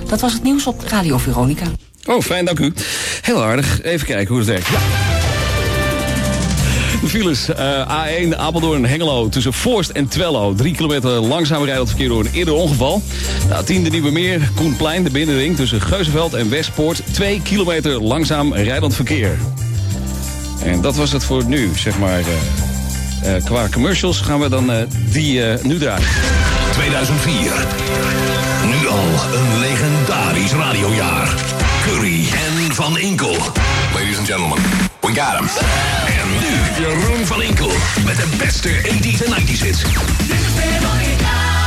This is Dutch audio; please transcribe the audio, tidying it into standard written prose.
Dat was het nieuws op Radio Veronica. Oh, fijn, dank u. Heel aardig. Even kijken hoe het werkt. Ja. De files, A1 Apeldoorn-Hengelo tussen Voorst en Twello. 3 kilometer langzaam rijdend verkeer door een eerder ongeval. De A10 de Nieuwe Meer, Koenplein, de binnenring tussen Geuzenveld en Westpoort. 2 kilometer langzaam rijdend verkeer. En dat was het voor nu, zeg maar. Qua commercials gaan we dan die nu draaien. 2004. Nu al een legendarisch radiojaar. Curry en Van Inkel. Ladies and gentlemen, we got him. En nu Jeroen van Inkel met de beste 80s en 90s hits.